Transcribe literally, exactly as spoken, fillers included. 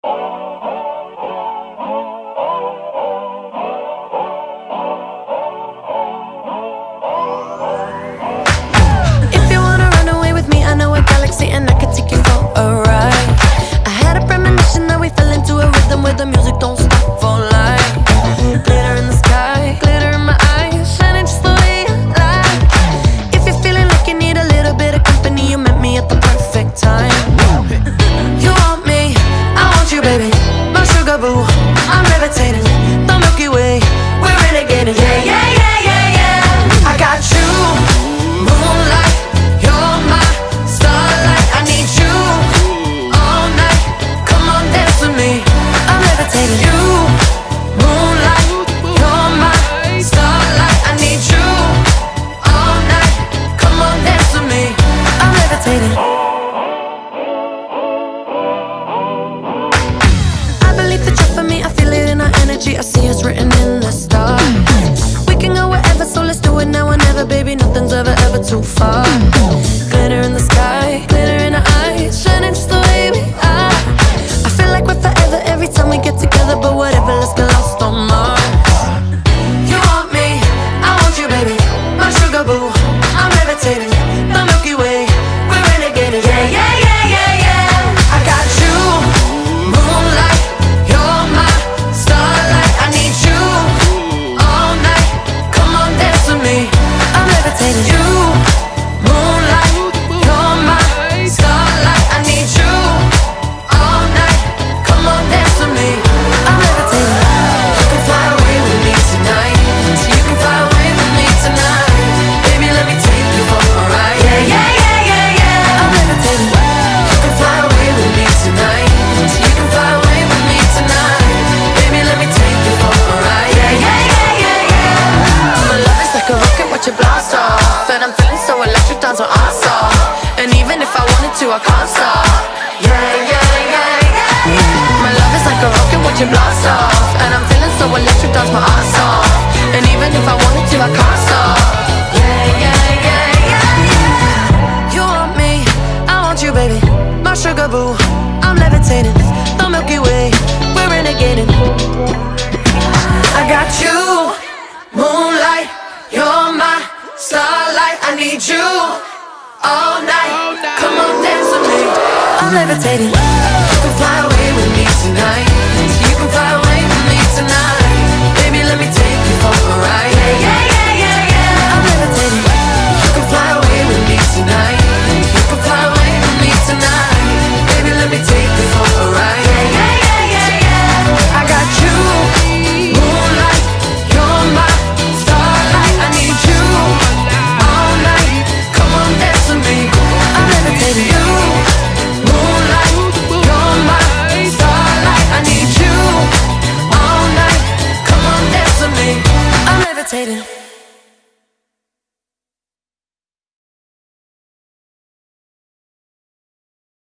If you wanna run away with me, I know a galaxy and I can take you for a ride. I had a premonition that we fell into a rhythm where the music don't stop for life. Glitter in the sky, glitter in my eyes, shining just the way I like. If you're feeling like you need a little bit of company, you met me at the perfect time. You want me, I want you, baby, my sugar boo. I'm levitating, the Milky Way, we're renegading. Yeah, yeah, yeah, yeah, yeah. I got you, moonlight, you're my starlight. I need you all night. Come on, dance with me. I'm levitating. You, moonlight, you're my starlight. I need you all night. Come on, dance with me. I'm levitating. I believe that you're for me. I feel it in our energy. I see us written in the stars. We can go wherever, so let's do it now or never, baby. Nothing's ever, ever too far. Glitter in the sky, glitter in our eyes, shining just the way we are. I feel like we're forever every time we get together, but whatever, let's get lost on Mars. You want me, I want you, baby, my sugar boo. I'm levitating, the Milky Way, we're renegading. Yeah, yeah, yeah, yeah, yeah. I got you, moonlight, you're my starlight. I need you all night. Come on, dance with me. I'm levitating. You, moonlight, you're my starlight. I need you all night. Come on, dance with me. I'm levitating. You can fly away with me tonight. You can fly away with me tonight. Baby, let me take you for a ride. Yeah, yeah, yeah, yeah, yeah. I'm levitating. You can fly away with me tonight. You can fly away with me tonight. Baby, let me take you for a ride. Yeah, yeah, yeah, yeah, yeah. My love is like a rocket, watch it blast off. And I'm feeling so electric, dance my ass off. And even if I wanted to, I can't stop. Yeah, yeah, yeah, yeah, yeah. My love is like a rocket, watch it blast off. And I'm feeling so electric, dance my ass off. And even if I wanted to, I can't stop. Yeah, yeah, yeah, yeah, yeah. You want me, I want you, baby, my sugar boo. I'm levitating, the Milky Way, we're renegading. I got you, moonlight, you're my starlight. I need you all night. Come on, dance with me. I'm levitating. You can fly away with me tonight. You can fly away with me tonight. Baby, let me take you for a ride. Yeah, yeah, yeah, yeah, yeah. I'm levitating. You can fly away with me tonight. You can fly away with me tonight. Baby, let me take you for a ride. Yeah, yeah, yeah, yeah, yeah. I got you, moonlight, you're my starlight. I need you all night. Come on, dance with me. I'm levitating. You, moonlight, you're my starlight. I need you all night. Come on, dance with me. I'm levitating.